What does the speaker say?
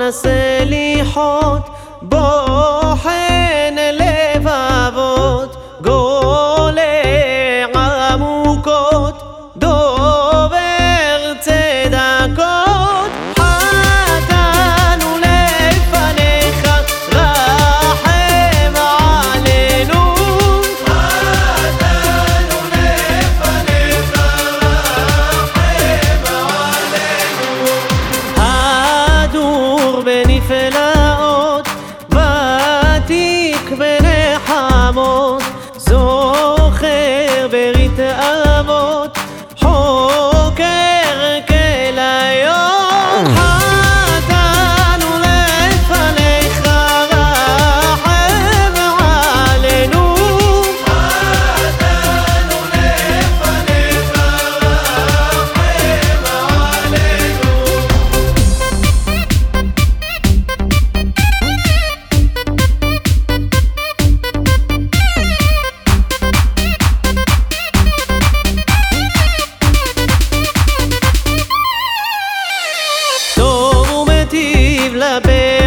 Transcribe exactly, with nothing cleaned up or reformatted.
הסליחות, בוחן לבבות, גולה עמוקות, דובר צדקות. חטאנו לפניך, רחם עלינו. חטאנו לפניך, רחם עלינו. הדור בנפלאות, ותיק בנחמות, זוכר ברית אבות, חוקר כליות. חטאנו לפניך, רחם עלינו. חטאנו לפניך, רחם עלינו. טוב ומטיב לבן